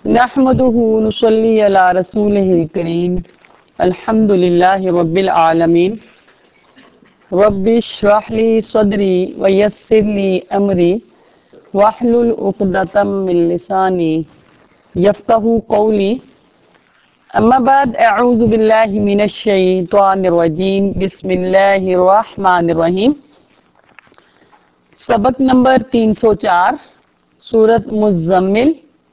نحمده نصلي على رسوله الكريم الحمد لله رب العالمين رب اشرح لي صدري ويسر لي أمري واحلل عقدة من لساني يفقهوا قولي اما بعد اعوذ باللہ من الشیطان الرجیم بسم اللہ الرحمن الرحیم۔ سبق نمبر 304 سورۃ مزمل،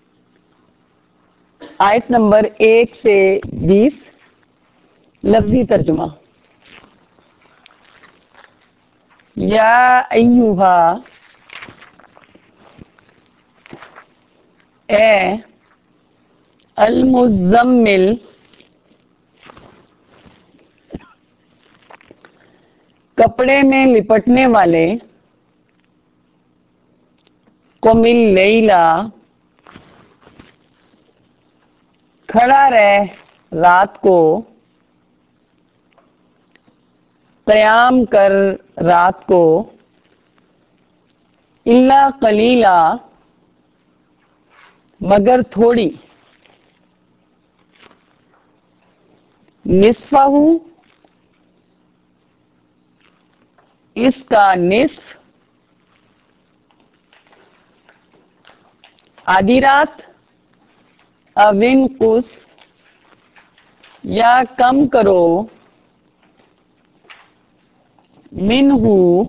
آیت نمبر 1 سے 20۔ لفظی ترجمہ۔ یا ایہا، اے المزمل، کپڑے میں لپٹنے والے، قم اللیل، کھڑا رہ رات کو، قیام کر رات کو، الا قلیلا، مگر تھوڑی، نصفہ، اس کا نصف، آدھی رات، او انقص، یا کم کرو، منہ،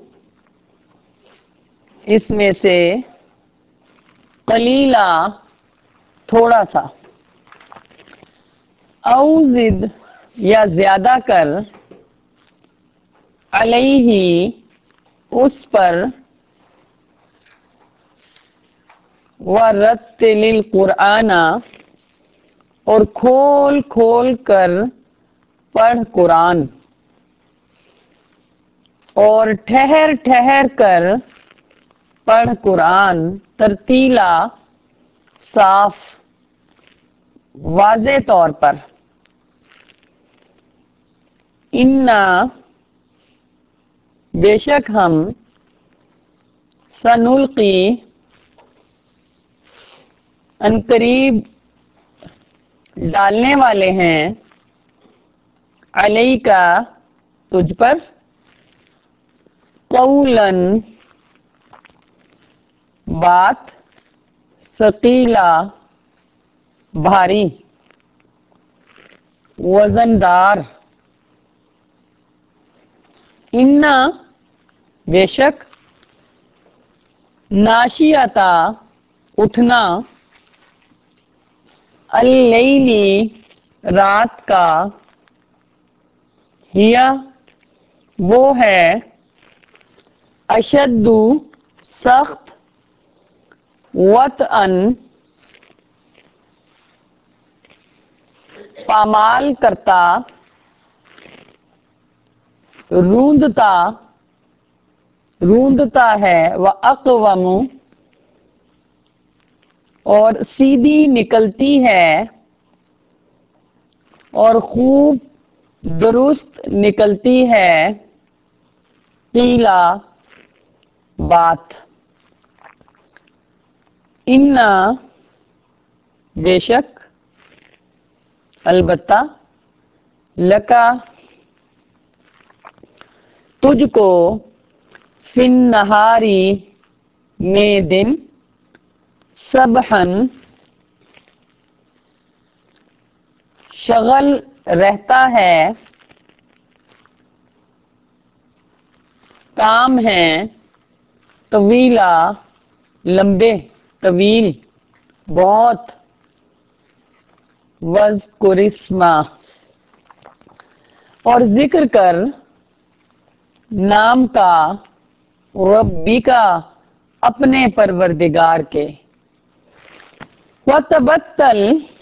اس میں سے، قلیلا، تھوڑا سا، او زد، یا زیادہ کر، علیہ، اس پر، ورتل القرآن، اور کھول کھول کر پڑھ قرآن، اور ٹھہر ٹھہر کر پڑھ قرآن، ترتیلا، صاف واضح طور پر، انا، بے شک ہم، سنلقی، عنقریب ڈالنے والے ہیں، علیک، تجھ پر، قولاً، بات، ثقیلا، بھاری، وزندار، انا، بے شک، ناشیاتا، اٹھنا، اللیلی، رات کا، ہیا، وہ ہے، اشد، سخت، وطئن، پامال کرتا، روندتا ہے، واقوم، اور سیدھی نکلتی ہے، اور خوب درست نکلتی ہے، قیلا، بات، انا، بے شک، البتہ، لکا، تجھ کو، فی النہاری، میں دن، صبحاً، شغل رہتا ہے، کام ہے، طویلا، لمبے، طویل، بہت، واذکر اسما، اور ذکر کر، نام کا، ربک، اپنے پروردگار کے، وتبتل،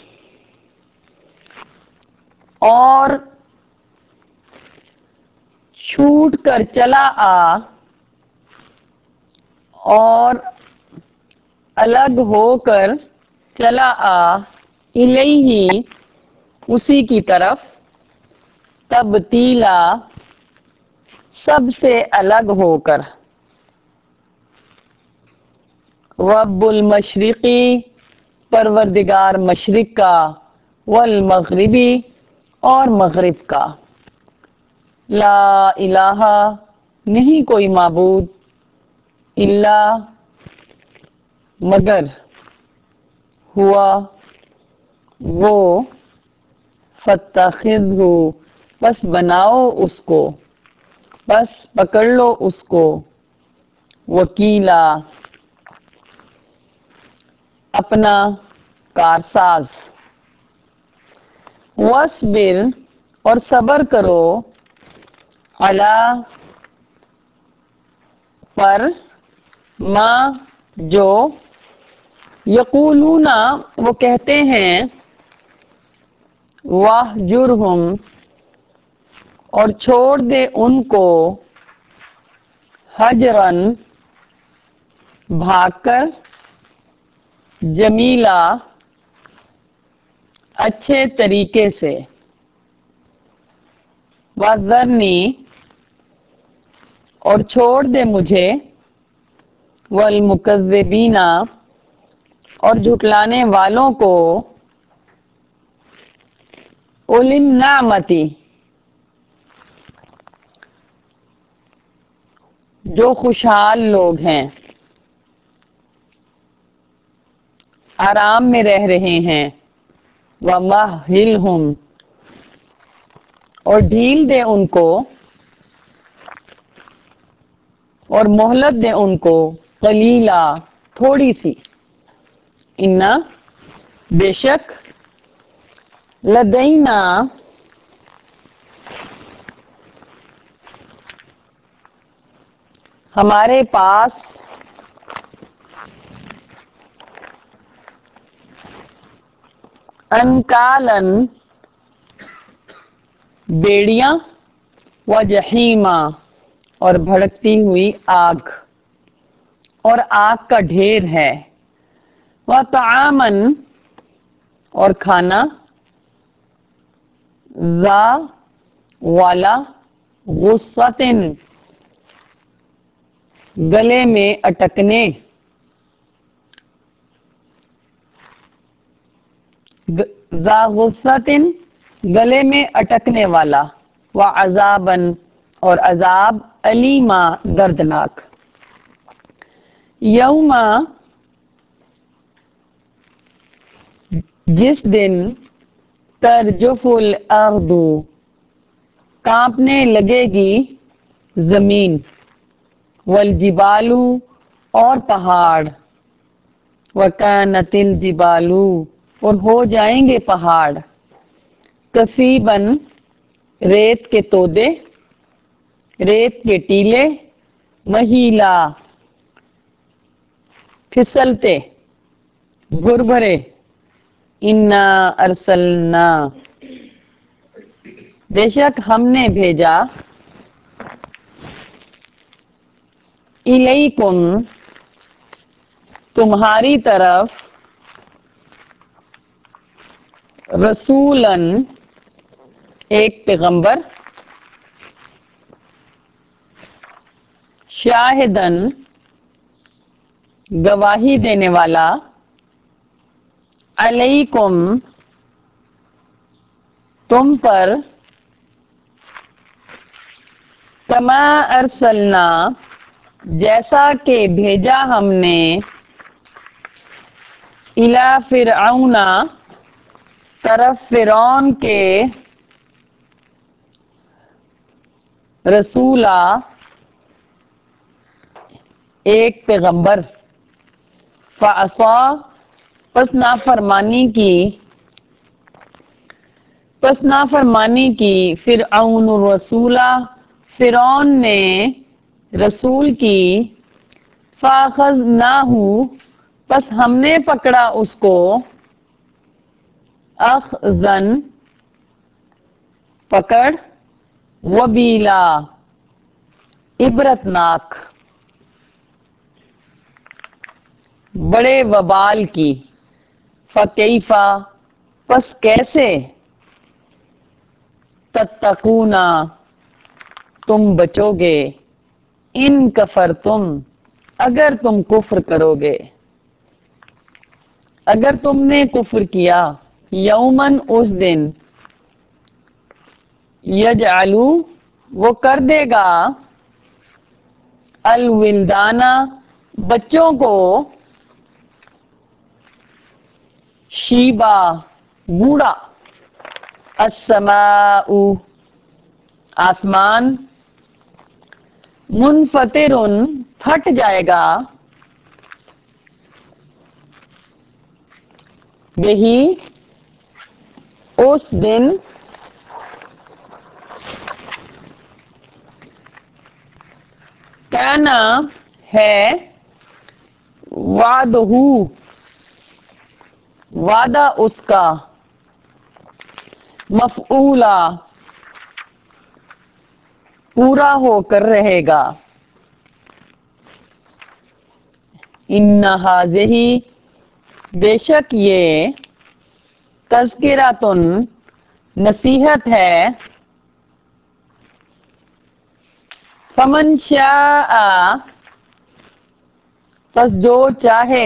اور چھوٹ کر چلا آ، اور الگ ہو کر چلا آ، الیہ، اسی کی طرف، تبتیلا، سب سے الگ ہو کر، رب المشرقی، پروردگار مشرق کا، والمغربی اور مغرب کا، لا الہ نہیں کوئی معبود، الا مگر، ہوا وہ، فاتخذہ پس بناؤ اس کو، پس پکڑ لو اس کو، وکیلا اپنا کارساز، واصبر اور صبر کرو، علی پر، ما جو، یقولون وہ کہتے ہیں، واہجرہم اور چھوڑ دے ان کو، ہجرن بھاگ کر، جمیلا اچھے طریقے سے، وذرنی اور چھوڑ دے مجھے، والمکذبین اور جھٹلانے والوں کو، اولی النعمتی جو خوشحال لوگ ہیں، آرام میں رہ رہے ہیں، ومہلہم اور ڈھیل دے ان کو، اور مہلت دے ان کو، قلیلا تھوڑی سی، انا بے شک، لدینا ہمارے پاس، انکالن بیڑیاں، و جحیما اور بھڑکتی ہوئی آگ، اور آگ کا ڈھیر ہے، و طعامن اور کھانا، ذا والا، غصتن گلے میں اٹکنے، ذا غصتن گلے میں اٹکنے والا، وعذابن اور عذاب، الیما دردناک، یوم جس دن، ترجف الارض کانپنے لگے گی زمین، والجبال اور پہاڑ، وکانت الجبال اور ہو جائیں گے پہاڑ، کثیباً ریت کے تودے، ریت کے ٹیلے، مہیلا پھسلتے، بھربھرے، انا ارسلنا بے شک ہم نے بھیجا، الیکم تمہاری طرف، رسولاً ایک پیغمبر، شاہداً گواہی دینے والا، علیکم تم پر، کما ارسلنا جیسا کہ بھیجا ہم نے، الی فرعون طرف فرعون کے، رسولا ایک پیغمبر، فعصا پس نافرمانی کی، فرعون الرسولہ فرعون نے رسول کی، فاخذناہ پس ہم نے پکڑا اس کو، اخذن پکڑ، وبیلا عبرتناک، بڑے وبال کی، فکیفا پس کیسے، تتقون تم بچو گے، ان کفرتم اگر تم کفر کرو گے، اگر تم نے کفر کیا یومن اس دن یجعلو وہ کر دے گا الولدانہ بچوں کو شیبا بوڑھا السماء آسمان منفطر پھٹ جائے گا بہی اس دن کانا ہے وعدہ وعدہ اس کا مفعولا پورا ہو کر رہے گا ان ہذہ بے شک یہ تذکرۃ نصیحت ہے فمن شاء پس جو چاہے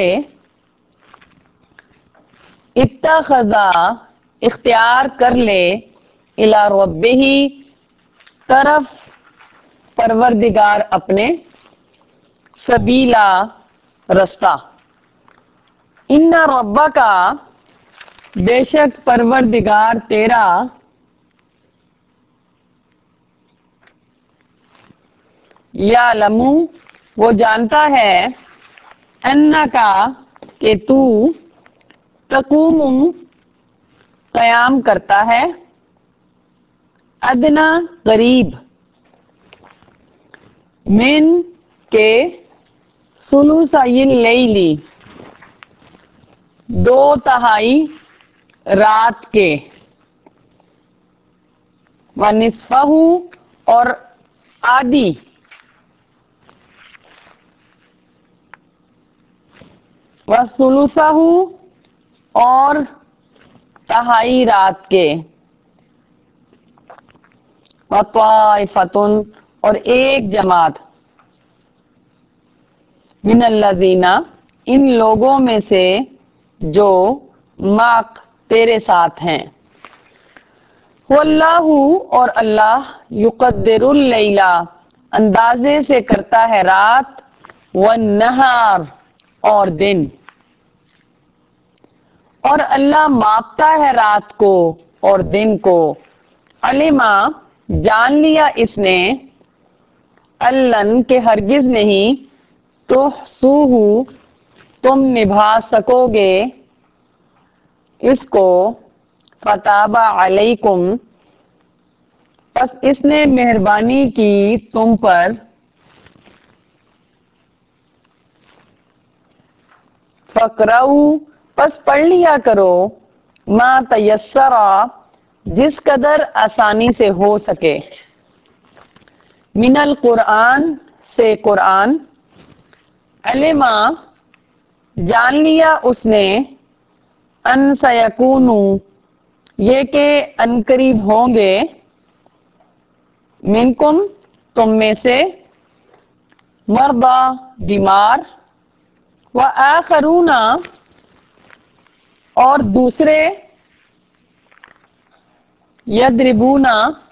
اتخذ اختیار کر لے الی ربہ طرف پروردگار اپنے سبیلا رستہ ان ربک بے شک پروردگار تیرا یعلم وہ جانتا ہے انکا کہ تو تقوم قیام کرتا ہے ادنا قریب من کے ثلثی اللیل دو تہائی رات کے ونصفہ اور آدھی وثلثہ اور تہائی رات کے وطائفۃ اور ایک جماعت من الذین ان لوگوں میں سے جو معک تیرے ساتھ ہیں واللہ اور اللہ یقدر اللیل اندازے سے کرتا ہے رات والنہار اور دن اور اللہ ماپتا ہے رات کو اور دن کو علما جان لیا اس نے اللن کہ ہرگز نہیں تحصوہ تم نبھا سکو گے اس کو فتاب علیکم پس اس نے مہربانی کی تم پر فقرؤ پس پڑھ لیا کرو ما تیسر جس قدر آسانی سے ہو سکے من القرآن سے قرآن علما جان لیا اس نے ان سیکون یہ کہ انقریب ہوں گے منکم تم میں سے مرضی بیمار وآخرون اور دوسرے یضربون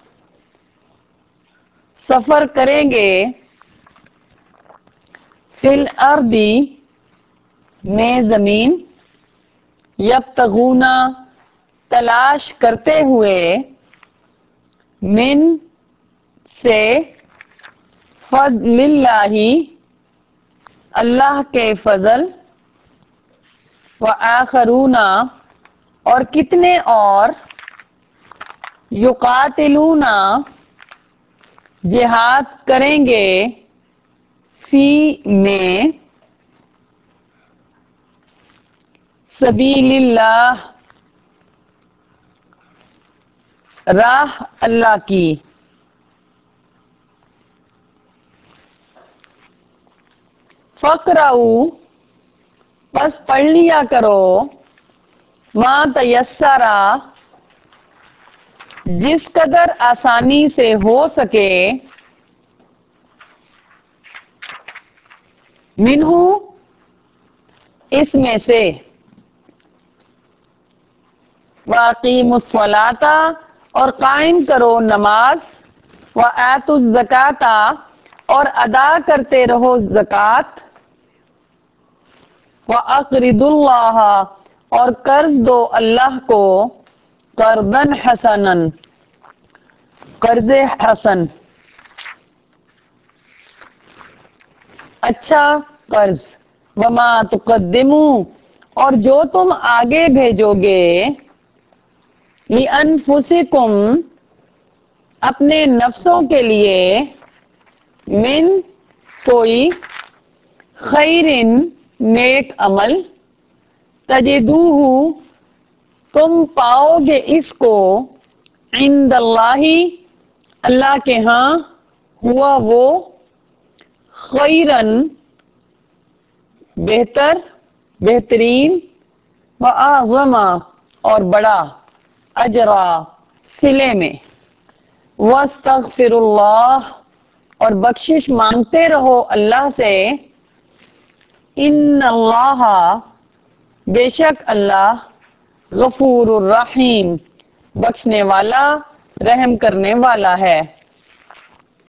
سفر کریں گے فی الارض میں زمین یبتغون تلاش کرتے ہوئے من سے فضل اللہ اللہ کے فضل وآخرون اور کتنے اور یقاتلون جہاد کریں گے فی میں سبیل اللہ راہ اللہ کی فقرؤ بس پڑھ لیا کرو ما تیسرا جس قدر آسانی سے ہو سکے منہ اس میں سے وَأَقِیمُوا الصَّلَاةَ اور قائم کرو نماز، وَآتُوا الزَّکَاةَ اور ادا کرتے رہو زکوٰۃ، وَأَقْرِضُوا اللَّهَ اور قرض دو اللہ کو، قرضاً حسناً قرض حسن، اچھا قرض، وما تقدموا اور جو تم آگے بھیجو گے، لِأَنفُسِکُم اپنے نفسوں کے لیے، من کوئی، خیرن نیک عمل، تجدوہ تم پاؤ گے اس کو، عند اللہ اللہ کے ہاں، ہوا وہ، خیرن بہتر بہترین، وَأَعْظَمَ اور بڑا، اجرا صلے میں، وَاسْتَغْفِرُوا اللَّهَ اور بخشش مانگتے رہو اللہ سے، ان اللہ بے شک اللہ، غفور الرحیم بخشنے والا رحم کرنے والا ہے۔